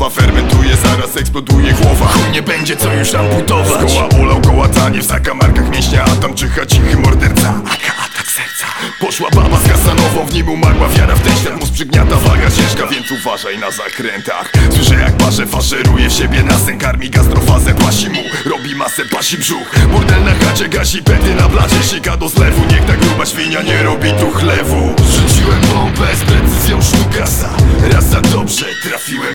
trawa fermentuje, zaraz eksploduje głowa. Chuj nie będzie co już amputować. Koła ulał, kołatanie w zakamarkach mięśnia, a tam czyha cichy morderca. Atak serca. Poszła baba z kasanową, w nim umarła wiara w ten świat. Mózg przygniata, waga ciężka, więc uważaj na zakrętach. Słyszę jak parze, faszeruje w siebie na sen. Karmi gastrofazę, pasi mu, robi masę, pasi brzuch. Burdel na chacie, gasi pety na blacie. Sika do zlewu, niech ta gruba świnia nie robi tu chlewu. Rzuciłem bombę z precyzją sztukasa. Raz za dobrze trafiłem.